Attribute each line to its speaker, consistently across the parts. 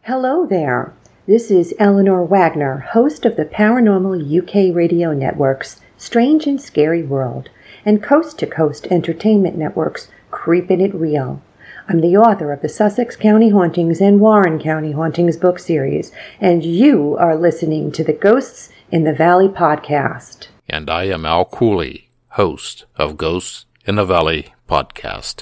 Speaker 1: Hello there. This is Eleanor Wagner, host of the Paranormal UK Radio Network's Strange and Scary World and Coast to Coast Entertainment Network's Creepin' It Real. I'm the author of the Sussex County Hauntings and Warren County Hauntings book series, and you are listening to the Ghosts in the Valley podcast.
Speaker 2: And I am Al Cooley, host of Ghosts in the Valley podcast.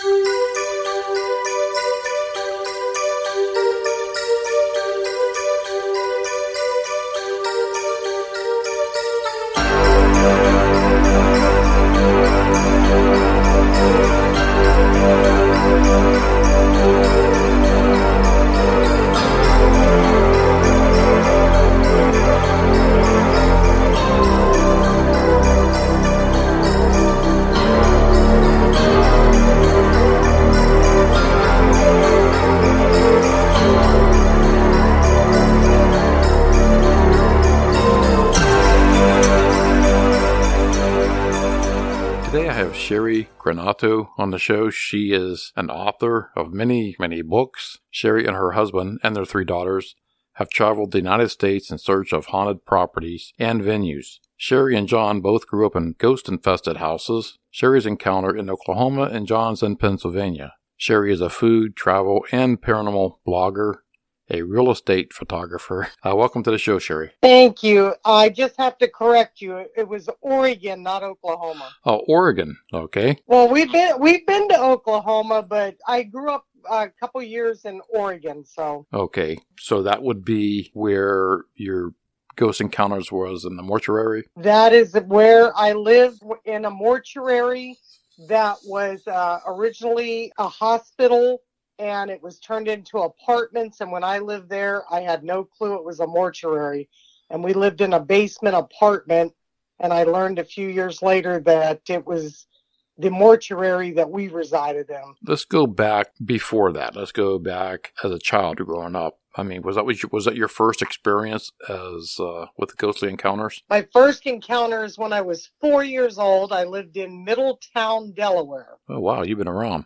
Speaker 2: Today I have Sherry Granato on the show. She is an author of many books. Sherry and her husband and their 3 daughters have traveled the United States in search of haunted properties and venues. Sherry and John both grew up in ghost-infested houses. Sherry's encounter in Oklahoma and John's in Pennsylvania. Sherry is a food, travel, and paranormal blogger, a real estate photographer. Welcome to the show, Sherry.
Speaker 3: Thank you. I just have to correct you. It was Oregon, not Oklahoma.
Speaker 2: Oh, Oregon. Okay.
Speaker 3: Well, we've been to Oklahoma, but I grew up a couple years in Oregon, so.
Speaker 2: Okay. So that would be where your ghost encounters was, in the mortuary?
Speaker 3: That is where I lived, in a mortuary that was originally a hospital, and it was turned into apartments. And when I lived there, I had no clue it was a mortuary. And we lived in a basement apartment. And I learned a few years later that it was the mortuary that we resided in.
Speaker 2: Let's go back before that. Let's go back as a child growing up. I mean, was that your first experience as with the ghostly encounters?
Speaker 3: My first encounter is when I was 4 years old. I lived in Middletown, Delaware.
Speaker 2: Oh, wow. You've been around.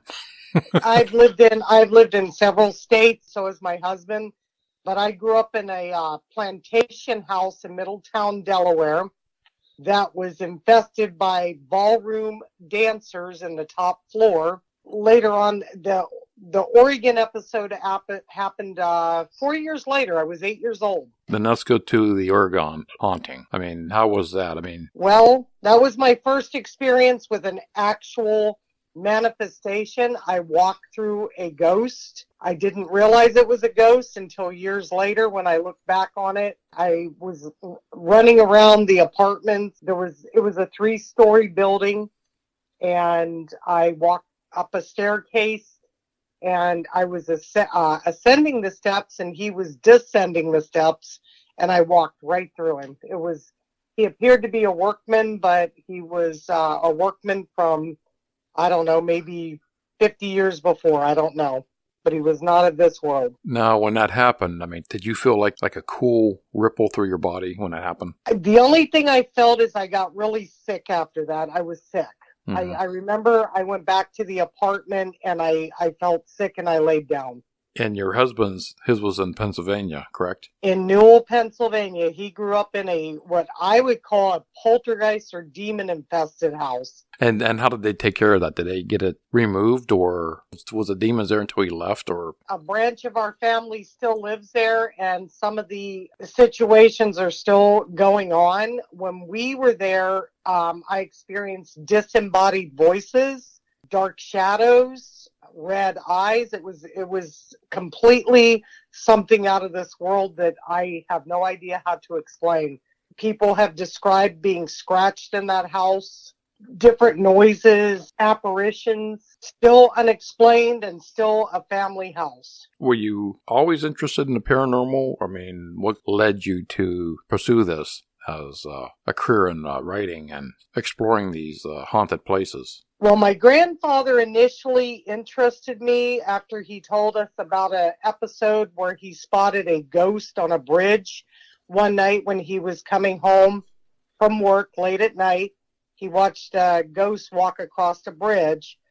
Speaker 3: I've lived in several states, so has my husband, but I grew up in a plantation house in Middletown, Delaware that was infested by ballroom dancers in the top floor. Later on, the Oregon episode happened 4 years later. I was 8 years old.
Speaker 2: Then let's go to the Oregon haunting. I mean, how was that?
Speaker 3: Well, that was my first experience with an actual manifestation. I walked through a ghost. I didn't realize it was a ghost until years later when I look back on it. I was running around the apartment. It was a 3-story building, and I walked up a staircase, and I was ascending the steps, and he was descending the steps, and I walked right through him. He appeared to be a workman, but he was a workman from, I don't know, maybe 50 years before. I don't know. But he was not of this world.
Speaker 2: Now, when that happened, did you feel like a cool ripple through your body when that happened?
Speaker 3: The only thing I felt is I got really sick after that. I was sick. Mm-hmm. I remember I went back to the apartment and I felt sick and I laid down.
Speaker 2: And your husband's, his was in Pennsylvania, correct?
Speaker 3: In Newell, Pennsylvania. He grew up in what I would call a poltergeist or demon-infested house.
Speaker 2: And how did they take care of that? Did they get it removed, or was the demons there until he left? Or
Speaker 3: a branch of our family still lives there, and some of the situations are still going on. When we were there, I experienced disembodied voices, dark shadows, red eyes. It was completely something out of this world that I have no idea how to explain. People have described being scratched in that house, different noises, apparitions, still unexplained, and still a family house.
Speaker 2: Were you always interested in the paranormal? What led you to pursue this as a career in writing and exploring these haunted places?
Speaker 3: Well, my grandfather initially interested me after he told us about an episode where he spotted a ghost on a bridge one night when he was coming home from work late at night. He watched a ghost walk across the bridge,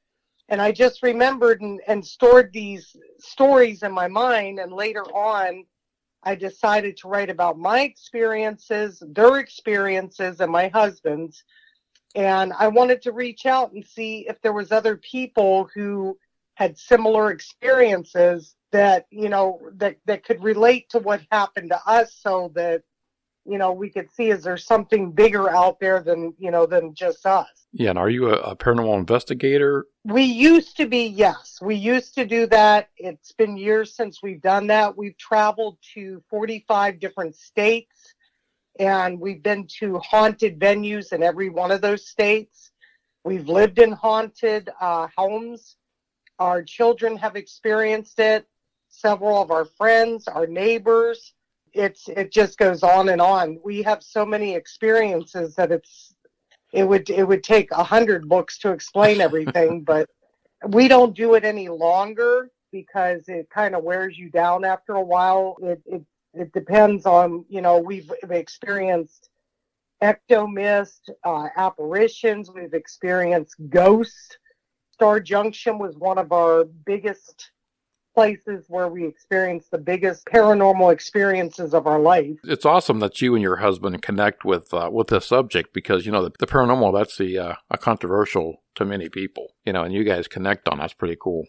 Speaker 3: And I just remembered and stored these stories in my mind. And later on, I decided to write about my experiences, their experiences, and my husband's. And I wanted to reach out and see if there was other people who had similar experiences that, that could relate to what happened to us, so that, we could see, is there something bigger out there than just us?
Speaker 2: Yeah, and are you a paranormal investigator?
Speaker 3: We used to be, yes. We used to do that. It's been years since we've done that. We've traveled to 45 different states, and we've been to haunted venues in every one of those states. We've lived in haunted homes. Our children have experienced it. Several of our friends, our neighbors. It just goes on and on. We have so many experiences that it would take 100 books to explain everything, but we don't do it any longer because it kind of wears you down after a while. It depends on, we've experienced ectomist, apparitions. We've experienced ghosts. Star Junction was one of our biggest places where we experienced the biggest paranormal experiences of our life.
Speaker 2: It's awesome that you and your husband connect with this subject, because, the paranormal, that's controversial to many people, and you guys connect on. That's pretty cool.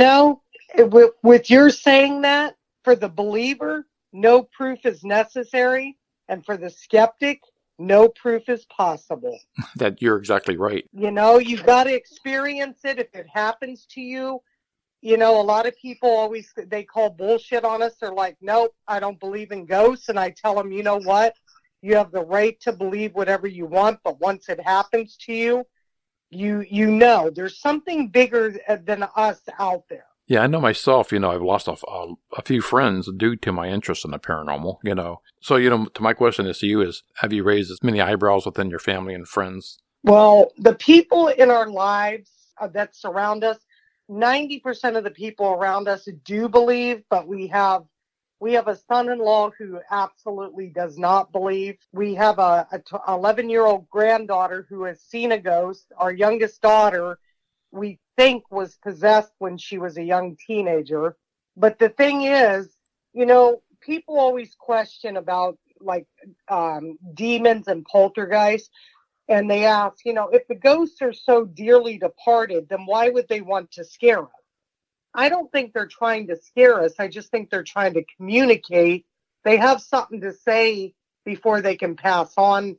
Speaker 3: With your saying that, for the believer, no proof is necessary. And for the skeptic, no proof is possible.
Speaker 2: That you're exactly right.
Speaker 3: You've got to experience it. If it happens to you, a lot of people they call bullshit on us. They're like, nope, I don't believe in ghosts. And I tell them, you know what? You have the right to believe whatever you want. But once it happens to you, there's something bigger than us out there.
Speaker 2: Yeah, I know myself, I've lost a few friends due to my interest in the paranormal, So, to my question to you is, have you raised as many eyebrows within your family and friends?
Speaker 3: Well, the people in our lives that surround us, 90% of the people around us do believe, but we have a son-in-law who absolutely does not believe. We have a 11-year-old granddaughter who has seen a ghost. Our youngest daughter, we think, was possessed when she was a young teenager. But the thing is, people always question about demons and poltergeists. And they ask, if the ghosts are so dearly departed, then why would they want to scare us? I don't think they're trying to scare us. I just think they're trying to communicate. They have something to say before they can pass on,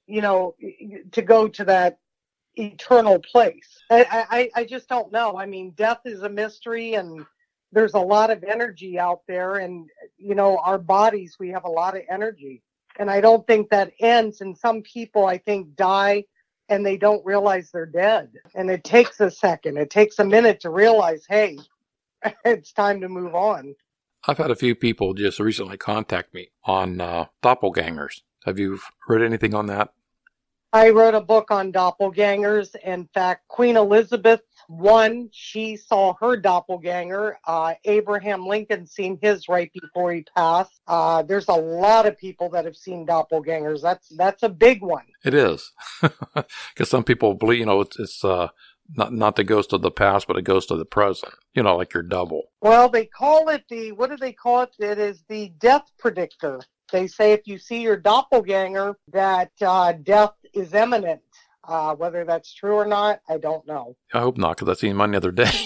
Speaker 3: to go to that eternal place. I just don't know. I mean, death is a mystery, and there's a lot of energy out there. And, our bodies, we have a lot of energy. And I don't think that ends. And some people, I think, die and they don't realize they're dead. And it takes a second. It takes a minute to realize, hey, it's time to move on.
Speaker 2: I've had a few people just recently contact me on doppelgangers. Have you read anything on that?
Speaker 3: I wrote a book on doppelgangers. In fact, Queen Elizabeth I, she saw her doppelganger. Abraham Lincoln seen his right before he passed. There's a lot of people that have seen doppelgangers. That's a big one.
Speaker 2: It is. Because some people believe, it's not the ghost of the past, but a ghost of the present. Like your double.
Speaker 3: Well, they call it what do they call it? It is the death predictor. They say if you see your doppelganger, that death is imminent. Whether that's true or not, I don't know.
Speaker 2: I hope not, because I seen mine the other day.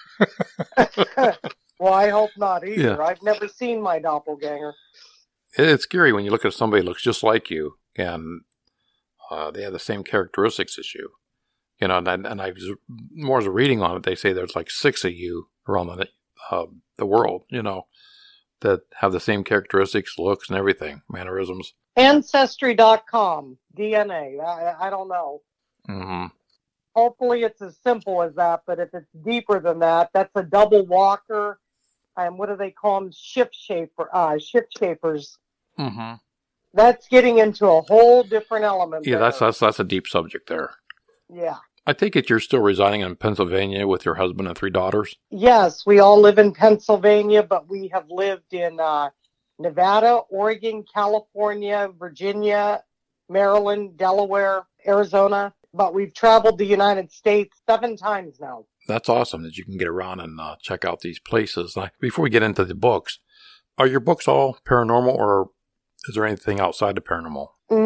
Speaker 3: Well, I hope not either.
Speaker 2: Yeah.
Speaker 3: I've never seen my doppelganger.
Speaker 2: It's scary when you look at somebody who looks just like you, and they have the same characteristics as you. And I was more as a reading on it, they say there's like 6 of you around the world, that have the same characteristics, looks, and everything, mannerisms.
Speaker 3: Ancestry.com, DNA. I don't know.
Speaker 2: Mm-hmm.
Speaker 3: Hopefully it's as simple as that, but if it's deeper than that, that's a double walker. And what do they call them? Shift shapers.
Speaker 2: Mm-hmm.
Speaker 3: That's getting into a whole different element.
Speaker 2: Yeah,
Speaker 3: there.
Speaker 2: that's a deep subject there.
Speaker 3: Yeah.
Speaker 2: I take it you're still residing in Pennsylvania with your husband and 3 daughters?
Speaker 3: Yes, we all live in Pennsylvania, but we have lived in Nevada, Oregon, California, Virginia, Maryland, Delaware, Arizona. But we've traveled the United States 7 times now.
Speaker 2: That's awesome that you can get around and check out these places. Before we get into the books, are your books all paranormal, or is there anything outside the paranormal?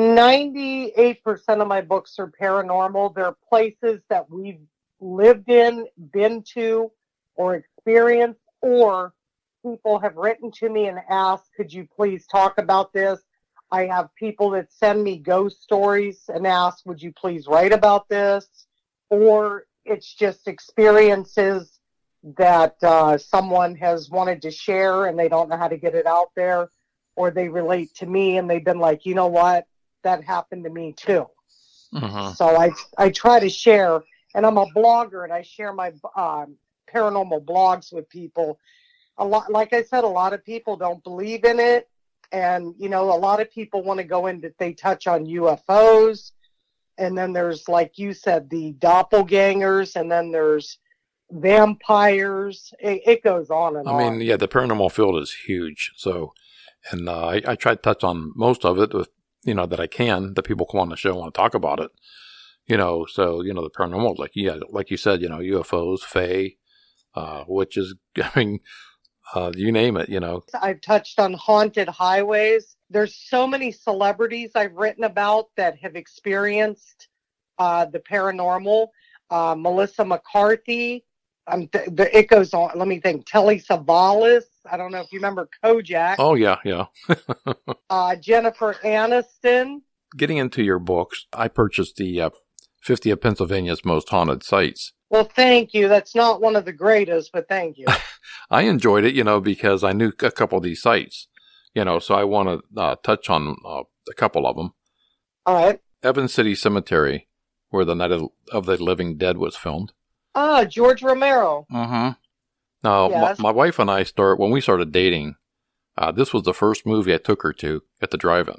Speaker 3: 98% of my books are paranormal. They're places that we've lived in, been to, or experienced, or people have written to me and asked, could you please talk about this? I have people that send me ghost stories and ask, would you please write about this? Or it's just experiences that someone has wanted to share and they don't know how to get it out there, or they relate to me and they've been like, you know what, that happened to me too.
Speaker 2: Mm-hmm.
Speaker 3: So I try to share, and I'm a blogger and I share my paranormal blogs with people. A lot, like I said, a lot of people don't believe in it. And, you know, a lot of people want to go into, they touch on UFOs. And then there's, like you said, the doppelgangers, and then there's vampires. It goes on and on.
Speaker 2: I mean, yeah, the paranormal field is huge. So, and I try to touch on most of it with, you know, that I can, that people come on the show and want to talk about it. You know, so, you know, the paranormal, like you said, you know, UFOs, Fae, witches, I mean, you name it, you know.
Speaker 3: I've touched on haunted highways. There's so many celebrities I've written about that have experienced the paranormal. Melissa McCarthy. It goes on. Let me think. Telly Savalas. I don't know if you remember Kojak.
Speaker 2: Oh, yeah, yeah.
Speaker 3: Jennifer Aniston.
Speaker 2: Getting into your books, I purchased the 50 of Pennsylvania's Most Haunted Sites.
Speaker 3: Well, thank you. That's not one of the greatest, but thank you.
Speaker 2: I enjoyed it, you know, because I knew a couple of these sites, you know, so I want to touch on a couple of them.
Speaker 3: All right.
Speaker 2: Evans City Cemetery, where the Night of the Living Dead was filmed.
Speaker 3: George Romero.
Speaker 2: Mm-hmm. Now,
Speaker 3: yes.
Speaker 2: my wife and I when we started dating, this was the first movie I took her to at the drive-in.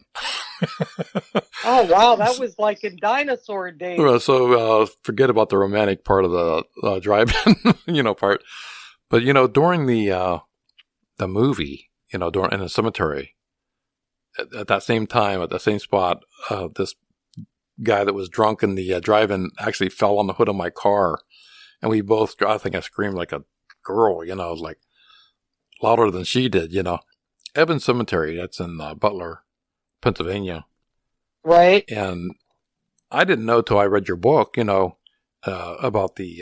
Speaker 3: Oh, wow. That was like in dinosaur days.
Speaker 2: So forget about the romantic part of the drive-in, you know, part. But, you know, during the movie, you know, in the cemetery, at that same time, at the same spot, this guy that was drunk in the drive-in actually fell on the hood of my car. And we both, I think I screamed like a girl, you know, like louder than she did, you know. Evans Cemetery, that's in Butler, Pennsylvania.
Speaker 3: Right.
Speaker 2: And I didn't know till I read your book, you know, about the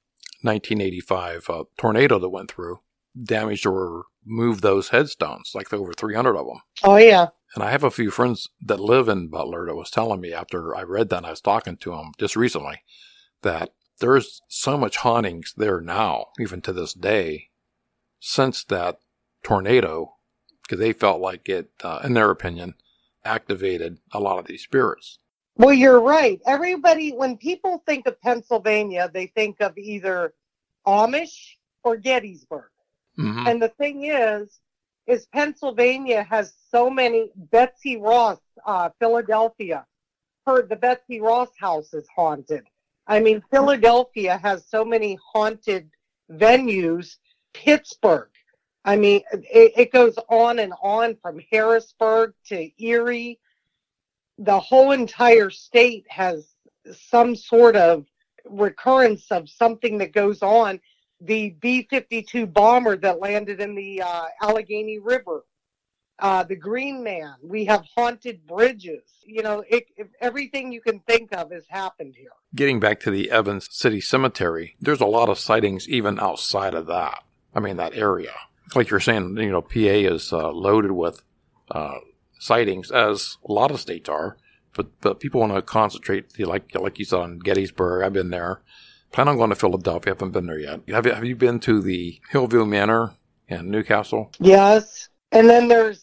Speaker 2: 1985 tornado that went through, damaged or moved those headstones, like over 300 of them.
Speaker 3: Oh, yeah.
Speaker 2: And I have a few friends that live in Butler that was telling me after I read that, and I was talking to them just recently, that there's so much hauntings there now, even to this day, since that tornado, because they felt like it, in their opinion, activated a lot of these spirits.
Speaker 3: Well, you're right. Everybody, when people think of Pennsylvania, they think of either Amish or Gettysburg.
Speaker 2: Mm-hmm.
Speaker 3: And the thing is Pennsylvania has so many. Betsy Ross, Philadelphia, the Betsy Ross house is haunted. I mean, Philadelphia has so many haunted venues. Pittsburgh. I mean, it goes on and on from Harrisburg to Erie. The whole entire state has some sort of recurrence of something that goes on. The B-52 bomber that landed in the Allegheny River, the Green Man. We have haunted bridges. You know, everything you can think of has happened here.
Speaker 2: Getting back to the Evans City Cemetery, there's a lot of sightings even outside of that. I mean, that area. Like you're saying, you know, PA is loaded with sightings, as a lot of states are. But people want to concentrate, like you said, on Gettysburg. I've been there. Plan on going to Philadelphia. I haven't been there yet. Have you been to the Hillview Manor in Newcastle?
Speaker 3: Yes. And then there's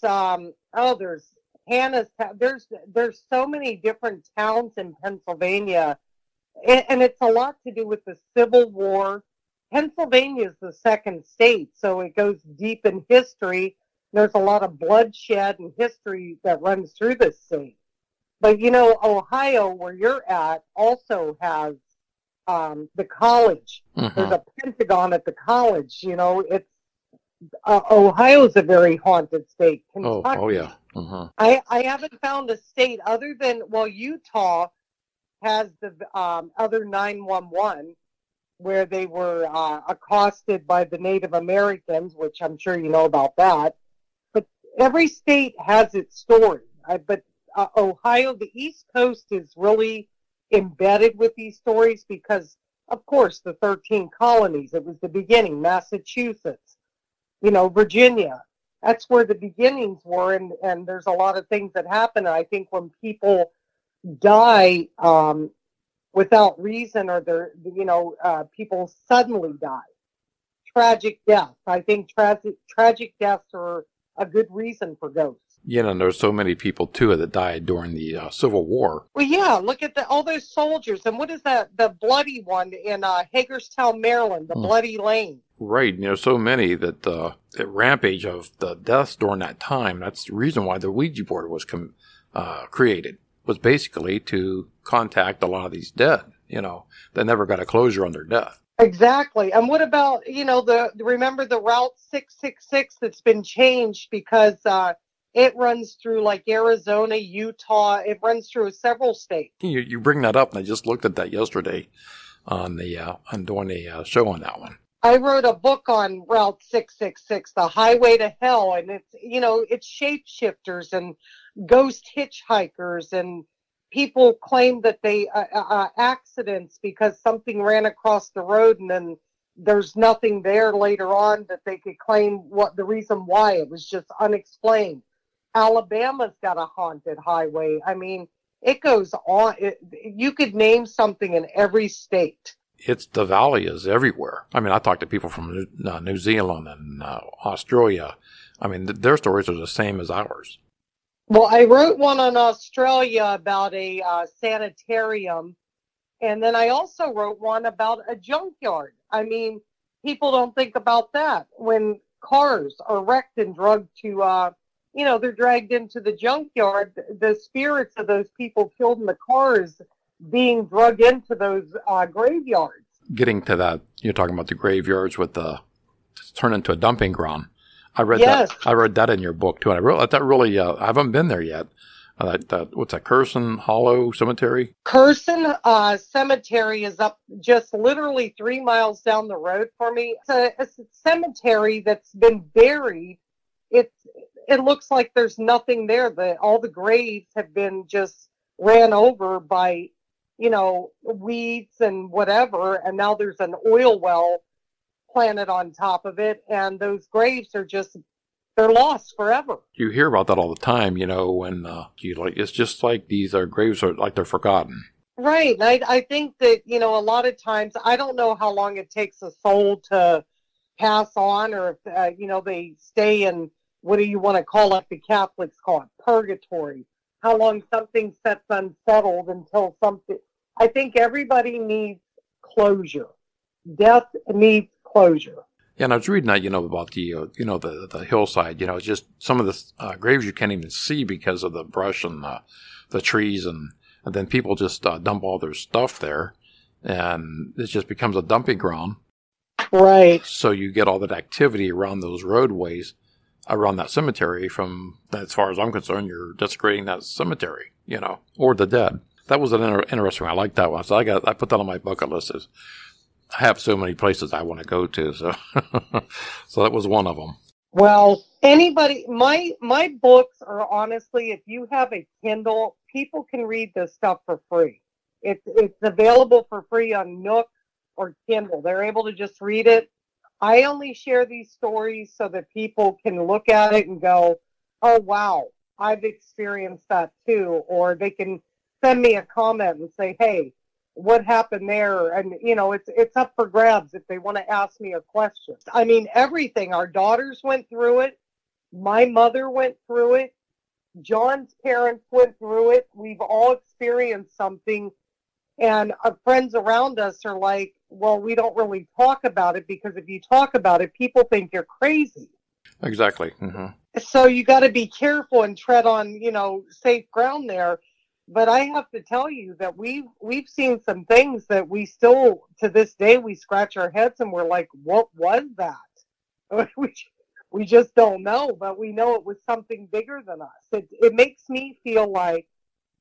Speaker 3: Hannah's. There's so many different towns in Pennsylvania, and it's a lot to do with the Civil War. Pennsylvania is the second state, so it goes deep in history. There's a lot of bloodshed and history that runs through this state. But, you know, Ohio, where you're at, also has the college.
Speaker 2: Mm-hmm.
Speaker 3: There's a Pentagon at the college. You know, it's Ohio's a very haunted state. Kentucky.
Speaker 2: Oh yeah. Mm-hmm.
Speaker 3: I haven't found a state other than, well, Utah has the other 911. where they were accosted by the Native Americans, which I'm sure you know about that. But every state has its story. But Ohio, the East Coast is really embedded with these stories because, of course, the 13 colonies, it was the beginning, Massachusetts, Virginia. That's where the beginnings were, and there's a lot of things that happen. And I think when people die without reason, or people suddenly die, tragic deaths. I think tragic deaths are a good reason for ghosts.
Speaker 2: Yeah, and there's so many people too that died during the Civil War.
Speaker 3: Well, yeah, look at all those soldiers, and what is that? The bloody one in Hagerstown, Maryland, the Bloody Lane.
Speaker 2: Right, so many that the rampage of the deaths during that time. That's the reason why the Ouija board was created. Was basically to contact a lot of these dead, that never got a closure on their death.
Speaker 3: Exactly. And what about, remember the Route 666 that's been changed because it runs through like Arizona, Utah. It runs through several states.
Speaker 2: You bring that up, and I just looked at that yesterday on doing a show on that one.
Speaker 3: I wrote a book on Route 666, the highway to hell, and it's shapeshifters and ghost hitchhikers, and people claim that they accidents because something ran across the road, and then there's nothing there later on that they could claim what the reason why. It was just unexplained. Alabama's got a haunted highway. I mean, it goes on. You could name something in every state.
Speaker 2: It's the valley is everywhere. I mean, I talked to people from New Zealand and Australia. I mean, their stories are the same as ours.
Speaker 3: Well, I wrote one on Australia about a sanitarium, and then I also wrote one about a junkyard. I mean, people don't think about that. When cars are wrecked and drugged to, they're dragged into the junkyard, the spirits of those people killed in the cars being drugged into those graveyards.
Speaker 2: Getting to that, you're talking about the graveyards with turn into a dumping ground. I read that. I read that in your book too, and I haven't been there yet. What's that? Curson Hollow Cemetery.
Speaker 3: Curson Cemetery is up just literally 3 miles down the road for me. It's a cemetery that's been buried. It looks like there's nothing there. All the graves have been just ran over by weeds and whatever, and now there's an oil well planted on top of it, and those graves are they're lost forever.
Speaker 2: You hear about that all the time, when it's just like these graves are like they're forgotten.
Speaker 3: Right. And I think that, a lot of times, I don't know how long it takes a soul to pass on, or if, they stay in, what do you want to call it, the Catholics call it, purgatory. How long something sets unsettled until something. I think everybody needs closure. Death needs closure.
Speaker 2: Yeah, and I was reading that, about the hillside. It's just some of the graves you can't even see because of the brush and the trees, and then people just dump all their stuff there, and it just becomes a dumping ground.
Speaker 3: Right.
Speaker 2: So you get all that activity around those roadways, around that cemetery. From as far as I'm concerned, you're desecrating that cemetery, or the dead. That was interesting. I like that one. So I put that on my bucket list. I have so many places I want to go to, so so that was one of them.
Speaker 3: Well, anybody, my books are honestly, if you have a Kindle, people can read this stuff for free. It's available for free on Nook or Kindle. They're able to just read it. I only share these stories so that people can look at it and go, oh, wow, I've experienced that too. Or they can send me a comment and say, hey, what happened there? And, it's up for grabs if they want to ask me a question. I mean, everything. Our daughters went through it. My mother went through it. John's parents went through it. We've all experienced something. And our friends around us are like, well, we don't really talk about it because if you talk about it, people think you're crazy.
Speaker 2: Exactly. Mm-hmm.
Speaker 3: So you got to be careful and tread on, safe ground there. But I have to tell you that we've seen some things that we still, to this day, we scratch our heads and we're like, what was that? We just don't know, but we know it was something bigger than us. It makes me feel like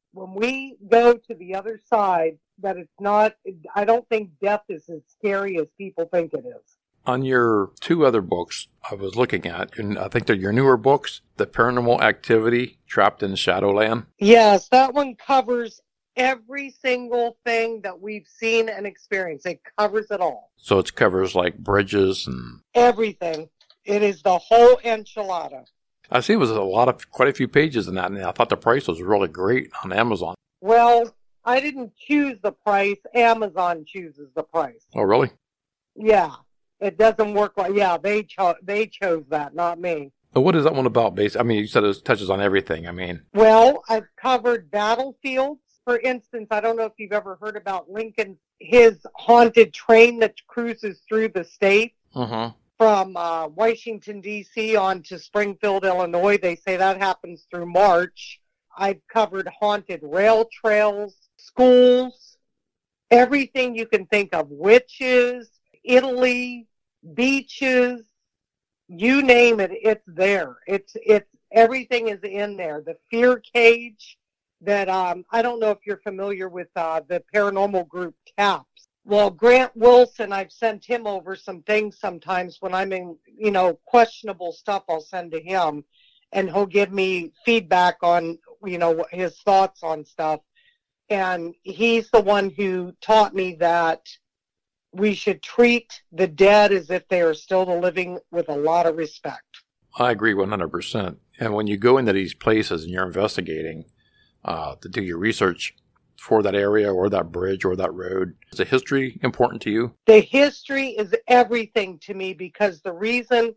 Speaker 3: when we go to the other side, that it's not, I don't think death is as scary as people think it is.
Speaker 2: On your two other books I was looking at, and I think they're your newer books, The Paranormal Activity, Trapped in Shadowland.
Speaker 3: Yes, that one covers every single thing that we've seen and experienced. It covers it all.
Speaker 2: So it covers like bridges and...
Speaker 3: everything. It is the whole enchilada.
Speaker 2: I see it was quite a few pages in that, and I thought the price was really great on Amazon.
Speaker 3: Well, I didn't choose the price. Amazon chooses the price.
Speaker 2: Oh, really?
Speaker 3: Yeah. It doesn't work like, they chose that, not me.
Speaker 2: So what is that one about, basically? I mean, you said it touches on everything. I mean...
Speaker 3: Well, I've covered battlefields. For instance, I don't know if you've ever heard about Lincoln, his haunted train that cruises through the state.
Speaker 2: Uh-huh.
Speaker 3: From Washington, D.C. on to Springfield, Illinois. They say that happens through March. I've covered haunted rail trails, schools, everything you can think of, witches, Italy, beaches, you name it, it's there. It's everything is in there. The fear cage that I don't know if you're familiar with the paranormal group TAPS. Well, Grant Wilson, I've sent him over some things sometimes when I'm in, questionable stuff. I'll send to him, and he'll give me feedback on, his thoughts on stuff. And he's the one who taught me that we should treat the dead as if they are still living with a lot of respect.
Speaker 2: I agree 100%. And when you go into these places and you're investigating to do your research for that area or that bridge or that road, is the history important to you?
Speaker 3: The history is everything to me, because the reason,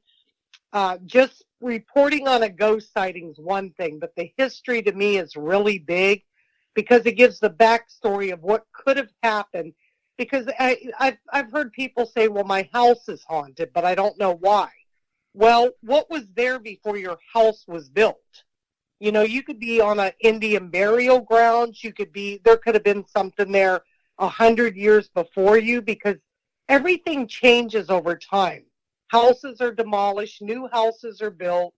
Speaker 3: just reporting on a ghost sighting is one thing, but the history to me is really big, because it gives the backstory of what could have happened. Because I've heard people say, well, my house is haunted, but I don't know why. Well, what was there before your house was built? You could be on an Indian burial grounds. There could have been something there 100 years before you, because everything changes over time. Houses are demolished, new houses are built.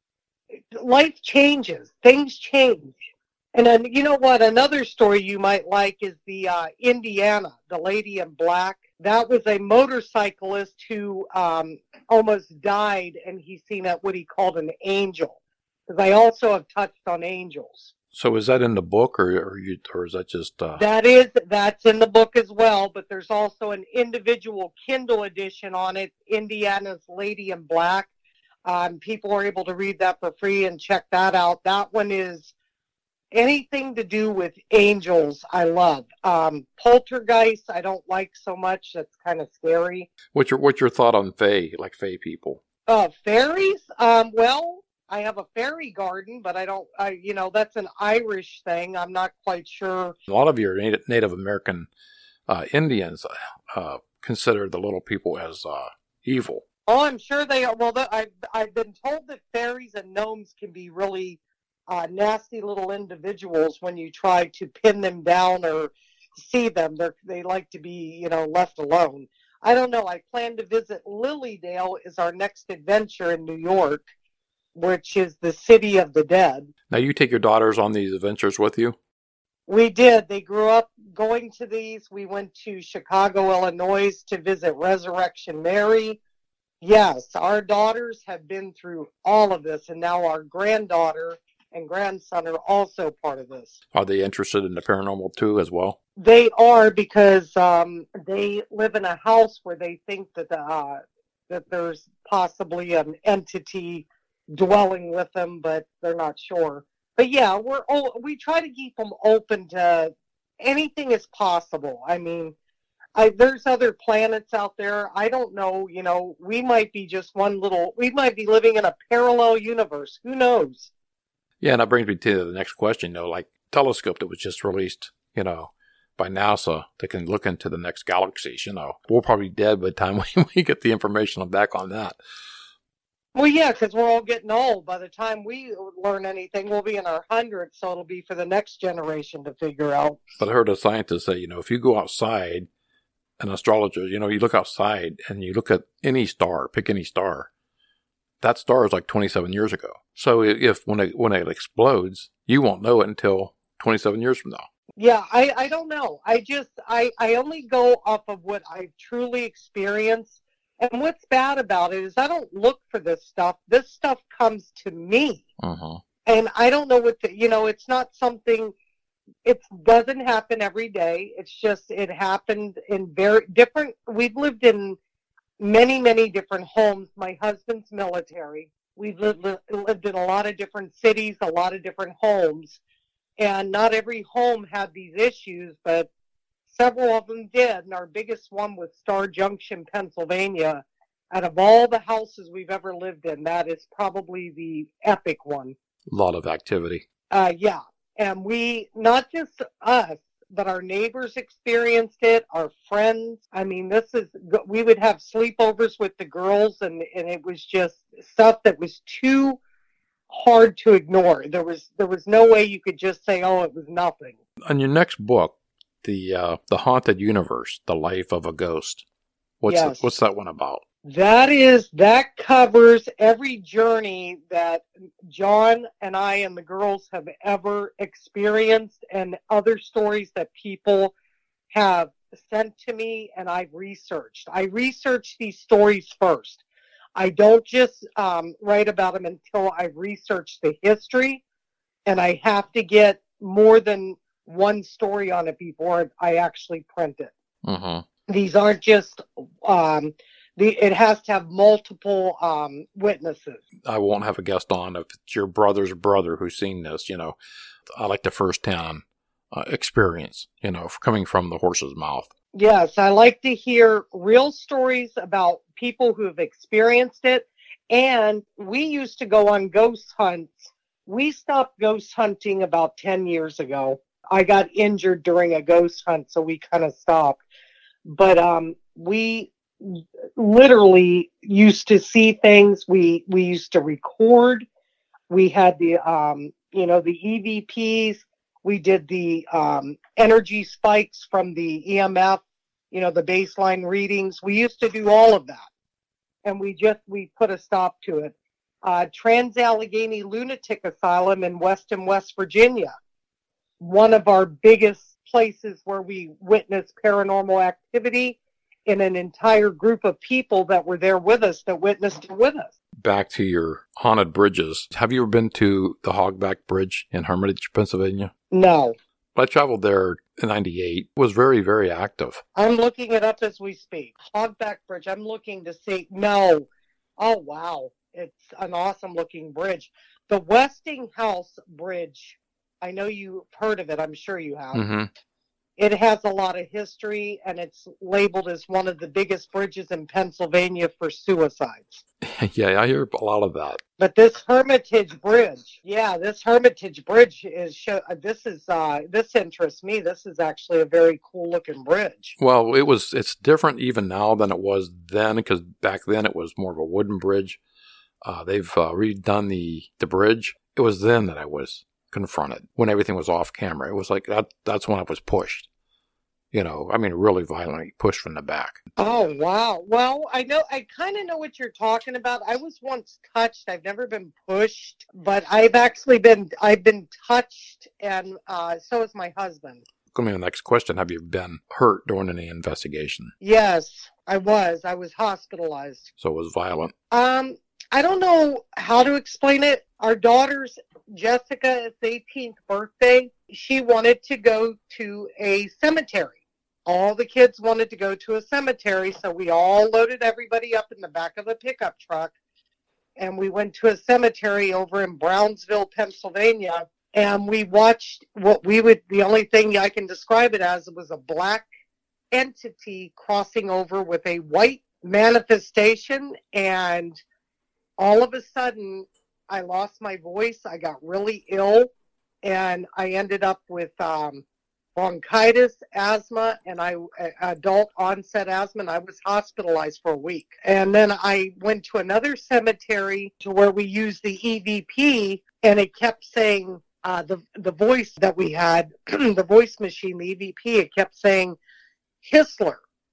Speaker 3: Life changes, things change. And then, you know what, another story you might like is the Indiana, the lady in black. That was a motorcyclist who almost died, and he's seen what he called an angel. Because I also have touched on angels.
Speaker 2: So is that in the book, or is that just...
Speaker 3: That's in the book as well, but there's also an individual Kindle edition on it, Indiana's Lady in Black. People are able to read that for free and check that out. That one is anything to do with angels, I love. Poltergeist, I don't like so much. That's kind of scary.
Speaker 2: What's your thought on fae, like fae people?
Speaker 3: Fairies? Well, I have a fairy garden, but that's an Irish thing. I'm not quite sure. A
Speaker 2: lot of your Native American Indians consider the little people as evil.
Speaker 3: Oh, I'm sure they are. Well, I've been told that fairies and gnomes can be really nasty little individuals when you try to pin them down or see them. They like to be, left alone. I don't know. I plan to visit Lilydale is our next adventure in New York, which is the city of the dead.
Speaker 2: Now, you take your daughters on these adventures with you?
Speaker 3: We did. They grew up going to these. We went to Chicago, Illinois to visit Resurrection Mary. Yes, our daughters have been through all of this, and now our granddaughter and grandson are also part of this.
Speaker 2: Are they interested in the paranormal too as well?
Speaker 3: They are, because they live in a house where they think that there's possibly an entity dwelling with them, but they're not sure. But yeah, we try to keep them open to anything is possible. I mean, there's other planets out there. I don't know, we might be just we might be living in a parallel universe. Who knows?
Speaker 2: Yeah, and that brings me to the next question, like telescope that was just released, by NASA that can look into the next galaxies, We're probably dead by the time we get the information back on that.
Speaker 3: Well, yeah, because we're all getting old. By the time we learn anything, we'll be in our hundreds, so it'll be for the next generation to figure out.
Speaker 2: But I heard a scientist say, if you go outside, an astrologer, you look outside and you look at any star, pick any star, that star is like 27 years ago. So if when it explodes, you won't know it until 27 years from now?
Speaker 3: Yeah, I don't know. I only go off of what I've truly experienced. And what's bad about it is I don't look for this stuff. This stuff comes to me.
Speaker 2: Uh-huh.
Speaker 3: And I don't know it's not something, it doesn't happen every day. It's just, it happened in very different, we've lived in many, many different homes. My husband's military. We've lived in a lot of different cities, a lot of different homes. And not every home had these issues, but several of them did. And our biggest one was Star Junction, Pennsylvania. Out of all the houses we've ever lived in, that is probably the epic one.
Speaker 2: A lot of activity.
Speaker 3: Yeah. And we, not just us, but our neighbors experienced it, our friends. I mean, we would have sleepovers with the girls, and it was just stuff that was too hard to ignore. There was no way you could just say, oh, it was nothing.
Speaker 2: On your next book, the Haunted Universe, The Life of a Ghost, what's that one about?
Speaker 3: That covers every journey that John and I and the girls have ever experienced, and other stories that people have sent to me and I've researched. I research these stories first. I don't just write about them until I've researched the history, and I have to get more than one story on it before I actually print it.
Speaker 2: Uh-huh.
Speaker 3: These aren't just... it has to have multiple witnesses.
Speaker 2: I won't have a guest on if it's your brother's brother who's seen this. I like the first-hand experience, coming from the horse's mouth.
Speaker 3: Yes, I like to hear real stories about people who have experienced it. And we used to go on ghost hunts. We stopped ghost hunting about 10 years ago. I got injured during a ghost hunt, so we kind of stopped. But we literally used to see things. We used to record. We had the EVPs. We did the energy spikes from the EMF, the baseline readings. We used to do all of that, and we put a stop to it. Trans-Allegheny Lunatic Asylum in Weston, West Virginia, one of our biggest places where we witnessed paranormal activity, in an entire group of people that were there with us, that witnessed it with us.
Speaker 2: Back to your haunted bridges. Have you ever been to the Hogback Bridge in Hermitage, Pennsylvania?
Speaker 3: No.
Speaker 2: I traveled there in 98. It was very, very active.
Speaker 3: I'm looking it up as we speak. Hogback Bridge. I'm looking to see. No. Oh, wow. It's an awesome looking bridge. The Westinghouse Bridge. I know you've heard of it. I'm sure you have.
Speaker 2: Mm-hmm.
Speaker 3: It has a lot of history, and it's labeled as one of the biggest bridges in Pennsylvania for suicides.
Speaker 2: Yeah, I hear a lot of that.
Speaker 3: But this Hermitage Bridge, this interests me. This is actually a very cool looking bridge.
Speaker 2: Well, it's different even now than it was then, because back then it was more of a wooden bridge. They've redone the bridge. It was then that I was confronted, when everything was off camera. It was like that's when I was pushed. Really violently pushed from the back.
Speaker 3: Oh, wow. Well, I kind of know what you're talking about. I was once touched. I've never been pushed, but I've been touched, and so is my husband.
Speaker 2: Going to be the next question. Have you been hurt during any investigation?
Speaker 3: Yes, I was. I was hospitalized.
Speaker 2: So it was violent.
Speaker 3: I don't know how to explain it. Our daughter's, Jessica's 18th birthday, she wanted to go to a cemetery. All the kids wanted to go to a cemetery, so we all loaded everybody up in the back of a pickup truck, and we went to a cemetery over in Brownsville, Pennsylvania, and we watched the only thing I can describe it as was a black entity crossing over with a white manifestation, and all of a sudden, I lost my voice. I got really ill, and I ended up with bronchitis, asthma, and adult onset asthma, and I was hospitalized for a week. And then I went to another cemetery to where we used the EVP, and it kept saying the voice that we had, the voice machine, the EVP, it kept saying Histler,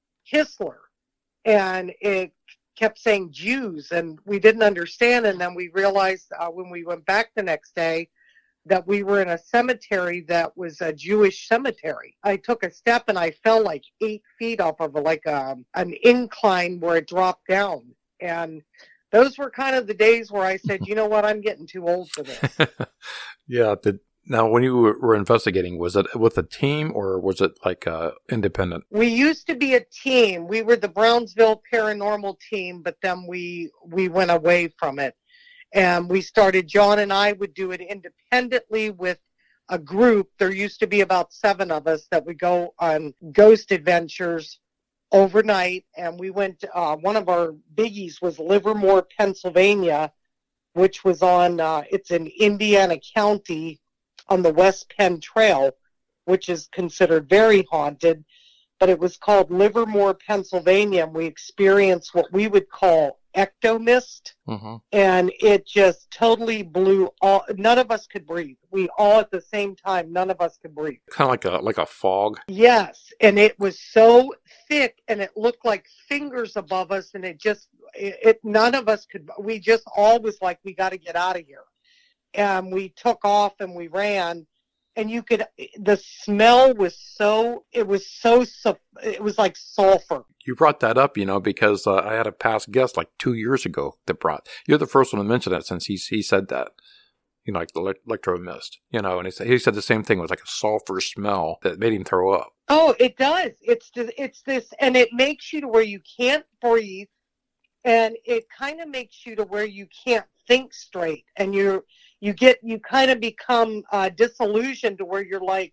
Speaker 3: and it kept saying Jews, and we didn't understand. And then we realized when we went back the next day that we were in a cemetery that was a Jewish cemetery. I took a step and I fell like 8 feet off of an incline where it dropped down. And those were kind of the days where I said, you know what, I'm getting too old for this.
Speaker 2: Yeah. Now, when you were investigating, was it with a team or was it like independent?
Speaker 3: We used to be a team. We were the Brownsville Paranormal Team, but then we went away from it. And we started, John and I would do it independently with a group. There used to be about 7 of us that would go on ghost adventures overnight. And we went, one of our biggies was Livermore, Pennsylvania, which was it's in Indiana County on the West Penn Trail, which is considered very haunted. But it was called Livermore, Pennsylvania. And we experienced what we would call ectomist, and it just totally blew none of us could breathe. We all at the same time, none of us could breathe.
Speaker 2: Kind of like a fog.
Speaker 3: Yes, and it was so thick, and it looked like fingers above us, and none of us could. We just all was like, we got to get out of here, and we took off and we ran. And the smell was it was like sulfur.
Speaker 2: You brought that up, because I had a past guest like 2 years ago you're the first one to mention that since he said that, like the electro mist, and he said the same thing. It was like a sulfur smell that made him throw up. Oh,
Speaker 3: it does. It's this, and it makes you to where you can't breathe, and it kind of makes you to where you can't think straight, and you kind of become disillusioned to where you're like,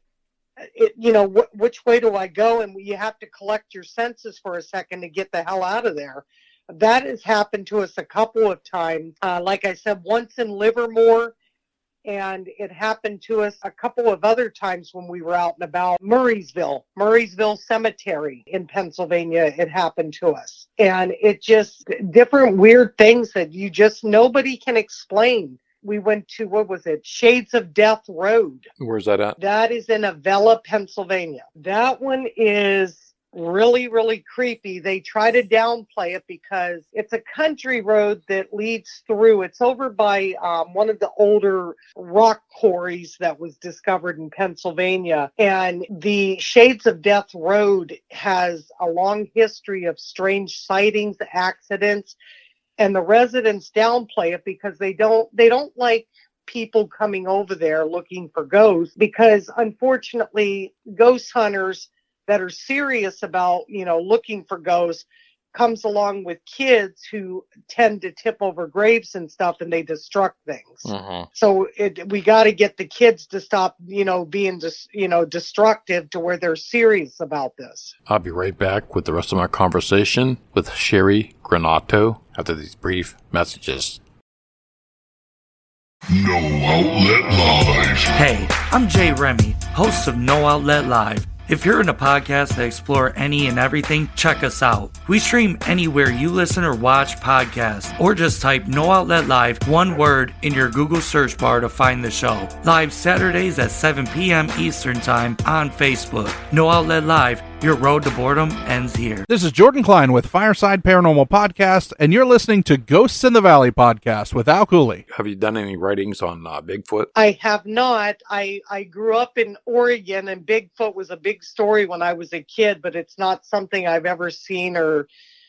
Speaker 3: which way do I go? And you have to collect your senses for a second to get the hell out of there. That has happened to us a couple of times. Like I said, once in Livermore, and it happened to us a couple of other times when we were out and about. Murraysville Cemetery in Pennsylvania, it happened to us. And it just, different weird things that nobody can explain. We went to, what was it? Shades of Death Road.
Speaker 2: Where's that at?
Speaker 3: That is in Avella, Pennsylvania. That one is really, really creepy. They try to downplay it because it's a country road that leads through. It's over by one of the older rock quarries that was discovered in Pennsylvania. And the Shades of Death Road has a long history of strange sightings, accidents, and the residents downplay it because they don't like people coming over there looking for ghosts, because unfortunately ghost hunters that are serious about, looking for ghosts comes along with kids who tend to tip over graves and stuff, and they destruct things. So we got to get the kids to stop, being destructive to where they're serious about this.
Speaker 2: I'll be right back with the rest of my conversation with Sherry Granato after these brief messages.
Speaker 4: No Outlet Live.
Speaker 5: Hey, I'm Jay Remy, host of No Outlet Live. If you're in a podcast that explore any and everything, check us out. We stream anywhere you listen or watch podcasts, or just type No Outlet Live, one word, in your Google search bar to find the show. Live Saturdays at 7 p.m. Eastern Time on Facebook. No Outlet Live, your road to boredom ends here.
Speaker 6: This is Jordan Klein with Fireside Paranormal Podcast, and you're listening to Ghosts in the Valley Podcast with Al Cooley.
Speaker 2: Have you done any writings on Bigfoot?
Speaker 3: I have not. I grew up in Oregon, and Bigfoot was a big story when I was a kid, but it's not something I've ever seen no.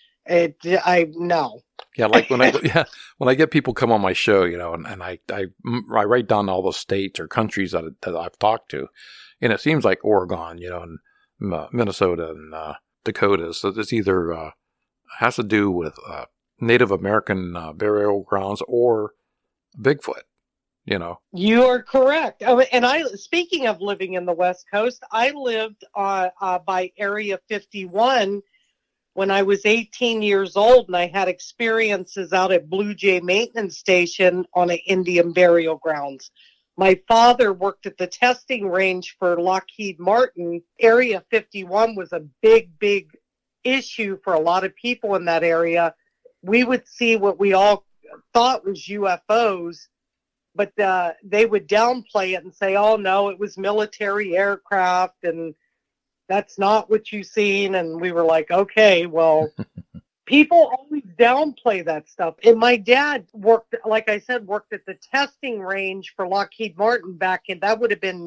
Speaker 2: Yeah, like when I get people come on my show, and I write down all the states or countries that I've talked to, and it seems like Oregon, and Minnesota and Dakotas. So it's either has to do with Native American burial grounds or Bigfoot.
Speaker 3: You are correct. And speaking of living in the West Coast, I lived by Area 51 when I was 18 years old, and I had experiences out at Blue Jay Maintenance Station on an Indian burial grounds. My father worked at the testing range for Lockheed Martin. Area 51 was a big, big issue for a lot of people in that area. We would see what we all thought was UFOs, but they would downplay it and say, oh, no, it was military aircraft, and that's not what you've seen. And we were like, okay, well, People always downplay that stuff. And my dad worked, like I said, worked at the testing range for Lockheed Martin back in, that would have been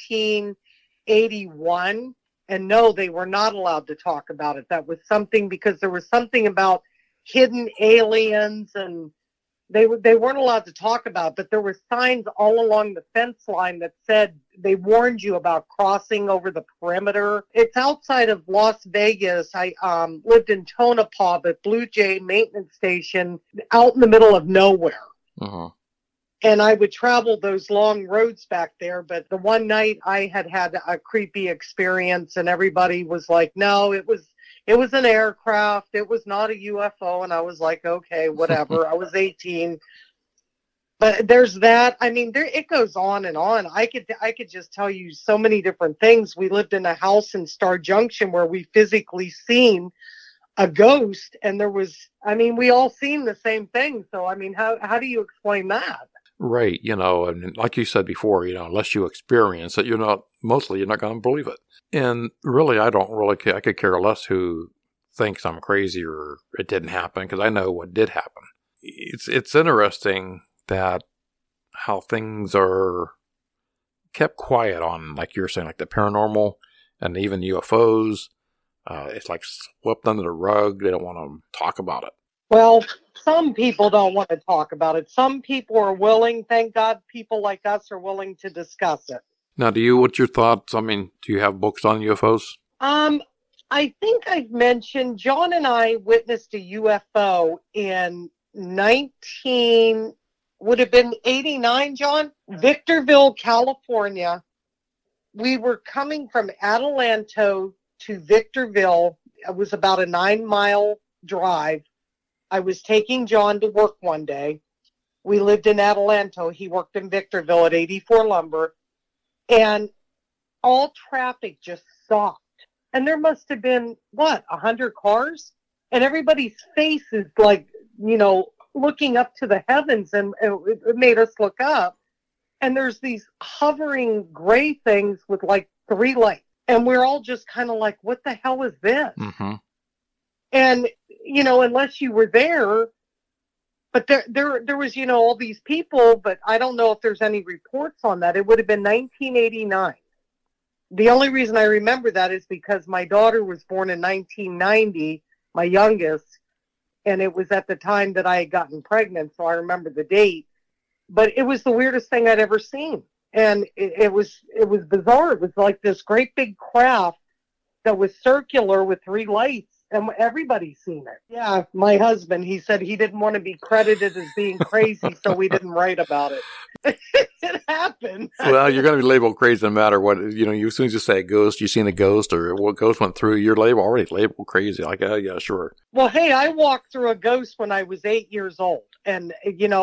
Speaker 3: 1981. And no, they were not allowed to talk about it. That was something, because there was something about hidden aliens, and they weren't allowed to talk about it, but there were signs all along the fence line that said they warned you about crossing over the perimeter. It's outside of Las Vegas. I lived in Tonopah, the Blue Jay maintenance station, out in the middle of nowhere.
Speaker 2: Uh-huh.
Speaker 3: And I would travel those long roads back there. But the one night I had a creepy experience, and everybody was like, no, it was an aircraft. It was not a UFO. And I was like, okay, whatever. I was 18. But there's that. I mean, it goes on and on. I could just tell you so many different things. We lived in a house in Star Junction where we physically seen a ghost, and we all seen the same thing. So, I mean, how do you explain that?
Speaker 2: Right. And like you said before, unless you experience it, you're not going to believe it. And really, I could care less who thinks I'm crazy or it didn't happen, because I know what did happen. It's interesting that how things are kept quiet on, like you're saying, like the paranormal and even UFOs. It's like swept under the rug. They don't want to talk about it.
Speaker 3: Well, some people don't want to talk about it. Some people are willing. Thank God people like us are willing to discuss it.
Speaker 2: Now, what's your thoughts? I mean, do you have books on UFOs?
Speaker 3: I think I've mentioned, John and I witnessed a UFO in 89, John? Victorville, California. We were coming from Adelanto to Victorville. It was about a 9-mile drive. I was taking John to work one day. We lived in Adelanto. He worked in Victorville at 84 Lumber. And all traffic just stopped. And there must have been, 100 cars? And everybody's face is like, looking up to the heavens, and it made us look up. And there's these hovering gray things with like 3 lights. And we're all just kind of like, what the hell is this?
Speaker 2: Mm-hmm.
Speaker 3: And, unless you were there, but there was, all these people, but I don't know if there's any reports on that. It would have been 1989. The only reason I remember that is because my daughter was born in 1990, my youngest, and it was at the time that I had gotten pregnant, so I remember the date. But it was the weirdest thing I'd ever seen. And it was bizarre. It was like this great big craft that was circular with 3 lights, and everybody's seen it. Yeah, my husband, he said he didn't want to be credited as being crazy, so we didn't write about it. It happened.
Speaker 2: Well, you're going to be labeled crazy no matter what. As soon as you say a ghost, you've seen a ghost, or what ghost went through, you're already labeled crazy. Like, yeah, sure.
Speaker 3: Well, hey, I walked through a ghost when I was 8 years old. And,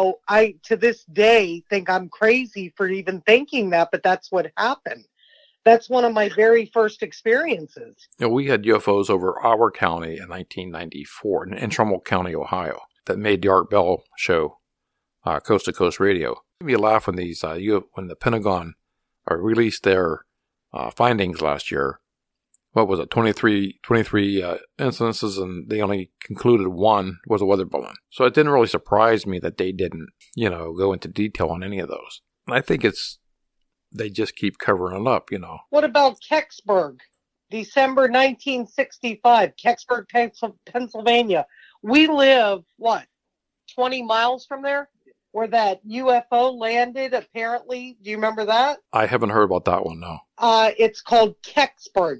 Speaker 3: I, to this day, think I'm crazy for even thinking that, but that's what happened. That's one of my very first experiences.
Speaker 2: We had UFOs over our county in 1994 in Trumbull County, Ohio, that made the Art Bell show, Coast to Coast Radio. It made me laugh when when the Pentagon released their findings last year. What was it, 23 incidences, and they only concluded one was a weather balloon. So it didn't really surprise me that they didn't, go into detail on any of those. And I think they just keep covering it up,
Speaker 3: What about Kecksburg? December 1965, Kecksburg, Pennsylvania. We live, 20 miles from there? Where that UFO landed, apparently. Do you remember that?
Speaker 2: I haven't heard about that one, no.
Speaker 3: It's called Kecksburg,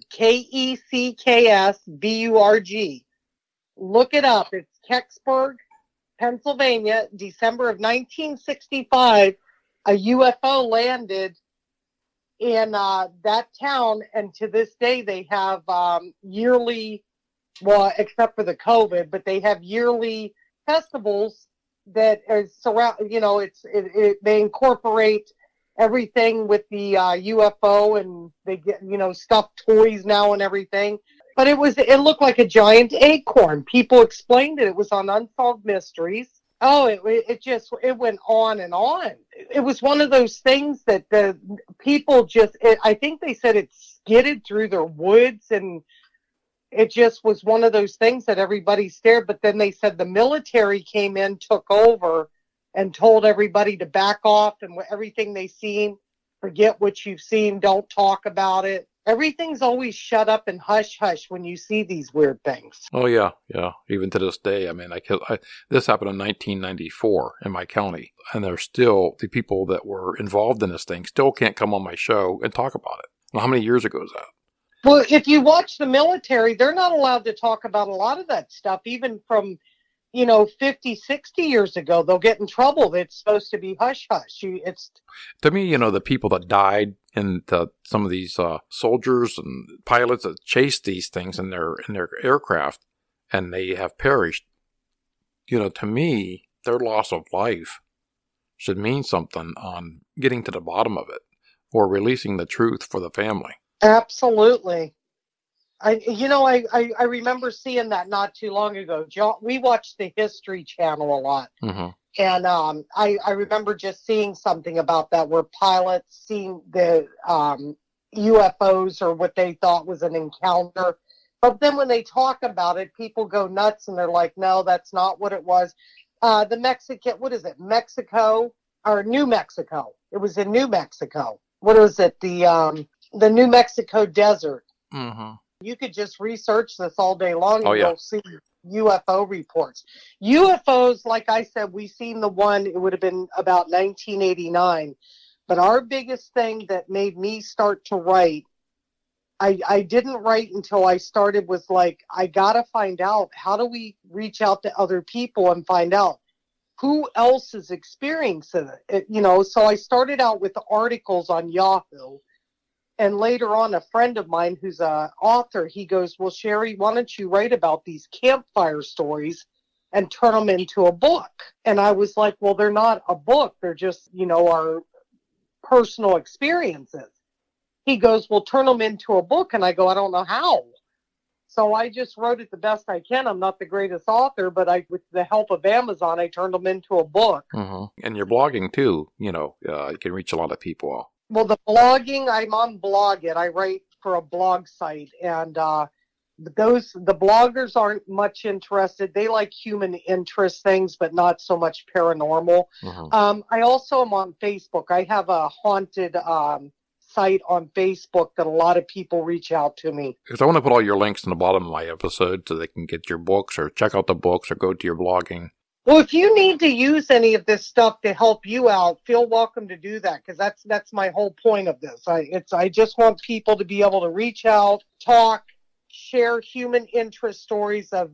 Speaker 3: Kecksburg. Look it up. It's Kecksburg, Pennsylvania, December of 1965. A UFO landed in that town, and to this day they have yearly, except for the COVID, but they have yearly festivals that is they incorporate everything with the UFO, and they get stuffed toys now and everything. But it looked like a giant acorn. People explained it. It was on Unsolved Mysteries. Oh, it went on and on. It was one of those things that the people I think they said it skidded through their woods, and it just was one of those things that everybody stared. But then they said the military came in, took over, and told everybody to back off and everything they seen, forget what you've seen, don't talk about it. Everything's always shut up and hush hush when you see these weird things.
Speaker 2: Oh, yeah. Even to this day. I mean, this happened in 1994 in my county, and there's still the people that were involved in this thing still can't come on my show and talk about it. Well, how many years ago is that?
Speaker 3: Well, if you watch the military, they're not allowed to talk about a lot of that stuff, even from, 50, 60 years ago. They'll get in trouble. It's supposed to be hush-hush.
Speaker 2: To me, the people that died in some of these soldiers and pilots that chased these things in their aircraft, and they have perished, to me, their loss of life should mean something on getting to the bottom of it or releasing the truth for the family.
Speaker 3: Absolutely. I remember seeing that not too long ago. We watched the History Channel a lot.
Speaker 2: Mm-hmm.
Speaker 3: And I remember just seeing something about that where pilots seen the UFOs or what they thought was an encounter. But then when they talk about it, people go nuts and they're like, no, that's not what it was. Mexico or New Mexico. It was in New Mexico. What was it? The New Mexico desert.
Speaker 2: Mm-hmm.
Speaker 3: You could just research this all day long and
Speaker 2: yeah.
Speaker 3: you'll see UFO reports. UFOs, like I said, we seen the one, it would have been about 1989. But our biggest thing that made me start to write, I didn't write until I started, was like, I got to find out, how do we reach out to other people and find out who else is experiencing it? So I started out with the articles on Yahoo. And later on, a friend of mine who's an author, he goes, well, Sherry, why don't you write about these campfire stories and turn them into a book? And I was like, well, they're not a book. They're just, our personal experiences. He goes, well, turn them into a book. And I go, I don't know how. So I just wrote it the best I can. I'm not the greatest author, but with the help of Amazon, I turned them into a book.
Speaker 2: Mm-hmm. And you're blogging too. You can reach a lot of people.
Speaker 3: Well, the blogging, I'm on Blogit. I write for a blog site, and the bloggers aren't much interested. They like human interest things, but not so much paranormal. Mm-hmm. I also am on Facebook. I have a haunted site on Facebook that a lot of people reach out to me.
Speaker 2: Because I want to put all your links in the bottom of my episode so they can get your books or check out the books or go to your blogging.
Speaker 3: Well, if you need to use any of this stuff to help you out, feel welcome to do that, because that's my whole point of this. I just want people to be able to reach out, talk, share human interest stories of,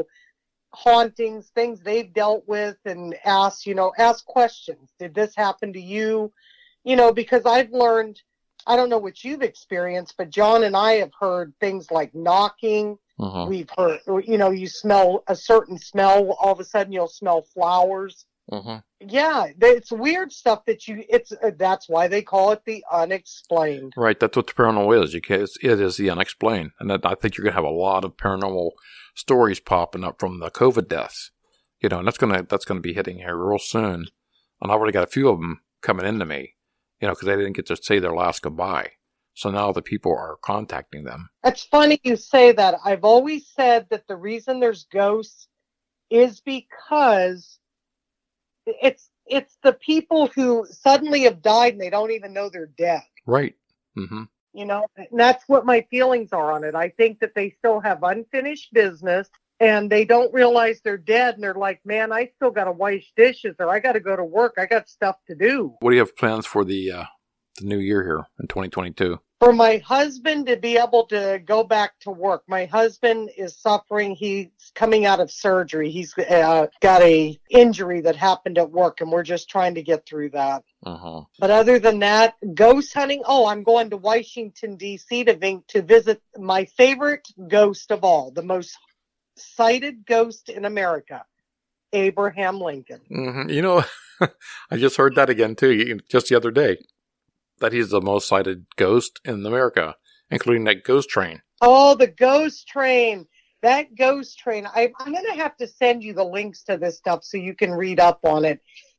Speaker 3: hauntings, things they've dealt with, and ask questions. Did this happen to you? Because I've learned, I don't know what you've experienced, but John and I have heard things like knocking. Uh-huh. We've heard, you smell a certain smell, all of a sudden you'll smell flowers. Uh-huh. Yeah, it's weird stuff that's why they call it the unexplained.
Speaker 2: Right, that's what the paranormal is. It is the unexplained. And I think you're going to have a lot of paranormal stories popping up from the COVID deaths. And that's going to be hitting here real soon. And I've already got a few of them coming into me, because they didn't get to say their last goodbye. So now the people are contacting them.
Speaker 3: It's funny you say that. I've always said that the reason there's ghosts is because it's the people who suddenly have died and they don't even know they're dead.
Speaker 2: Right. Mm-hmm.
Speaker 3: And that's what my feelings are on it. I think that they still have unfinished business and they don't realize they're dead. And they're like, man, I still got to wash dishes, or I got to go to work. I got stuff to do.
Speaker 2: What do you have plans for the new year here in 2022?
Speaker 3: For my husband to be able to go back to work. My husband is suffering. He's coming out of surgery. He's got a injury that happened at work, and we're just trying to get through that. Uh-huh. But other than that, ghost hunting. Oh, I'm going to Washington, D.C. to visit my favorite ghost of all, the most sighted ghost in America, Abraham Lincoln.
Speaker 2: Mm-hmm. I just heard that again, too, just the other day. That he's the most sighted ghost in America, including that ghost train.
Speaker 3: Oh, the ghost train. That ghost train. I'm going to have to send you the links to this stuff so you can read up on it.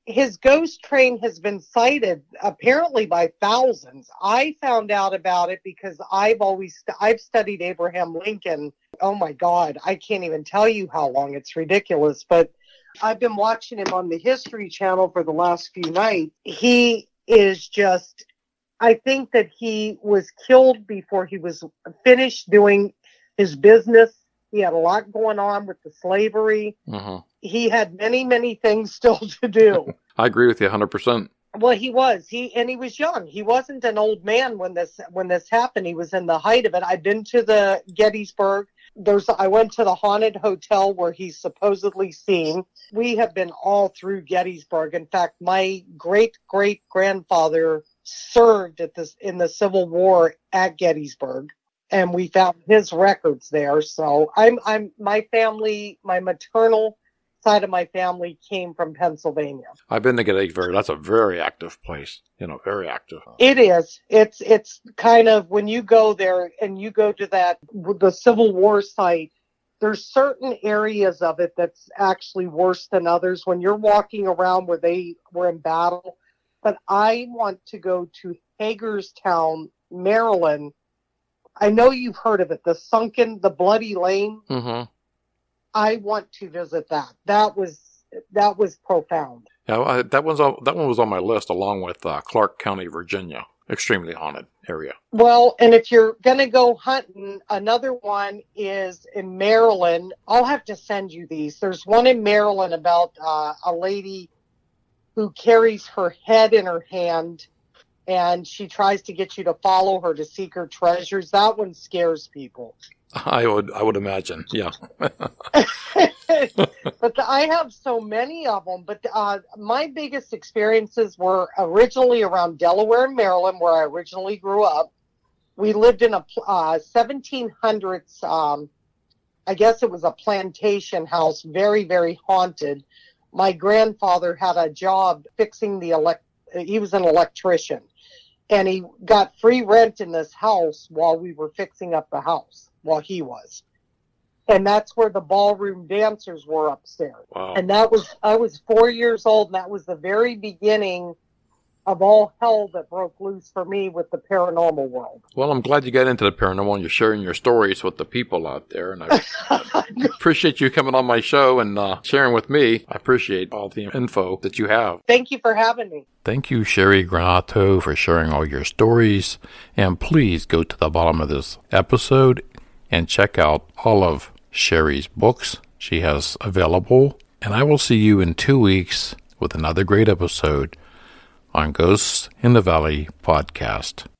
Speaker 3: his ghost train has been sighted apparently by thousands. I found out about it because I've studied Abraham Lincoln. Oh my God, I can't even tell you how long. It's ridiculous. But I've been watching him on the History Channel for the last few nights. He is just, I think that he was killed before he was finished doing his business. He had a lot going on with the slavery.
Speaker 2: Uh-huh.
Speaker 3: He had many, many things still to do.
Speaker 2: I agree with you 100%.
Speaker 3: Well, he was. He was young. He wasn't an old man when this happened. He was in the height of it. I've been to the Gettysburg. I went to the haunted hotel where he's supposedly seen. We have been all through Gettysburg. In fact, my great-great-grandfather served in the Civil War at Gettysburg, and we found his records there. So my maternal side of my family came from Pennsylvania.
Speaker 2: I've been to Gettysburg. That's a very active place. Very active.
Speaker 3: It is. It's kind of, when you go there and you go to the Civil War site, there's certain areas of it that's actually worse than others when you're walking around where they were in battle. But I want to go to Hagerstown, Maryland. I know you've heard of it, the Bloody Lane.
Speaker 2: Mm-hmm.
Speaker 3: I want to visit that. That was profound.
Speaker 2: Yeah, that one was on my list, along with Clark County, Virginia. Extremely haunted area.
Speaker 3: Well, and if you're going to go hunting, another one is in Maryland. I'll have to send you these. There's one in Maryland about a lady who carries her head in her hand, and she tries to get you to follow her to seek her treasures. That one scares people.
Speaker 2: I would imagine, yeah.
Speaker 3: But I have so many of them. But my biggest experiences were originally around Delaware and Maryland, where I originally grew up. We lived in a 1700s, I guess it was a plantation house, very, very haunted. My grandfather had a job fixing he was an electrician. And he got free rent in this house while we were fixing up the house, while he was. And that's where the ballroom dancers were upstairs.
Speaker 2: Wow.
Speaker 3: And I was 4 years old, and that was the very beginning of all hell that broke loose for me with the paranormal world.
Speaker 2: Well, I'm glad you got into the paranormal and you're sharing your stories with the people out there. And I appreciate you coming on my show and sharing with me. I appreciate all the info that you have.
Speaker 3: Thank you for having me.
Speaker 2: Thank you, Sherry Granato, for sharing all your stories. And please go to the bottom of this episode and check out all of Sherry's books she has available. And I will see you in 2 weeks with another great episode on Ghosts in the Valley podcast.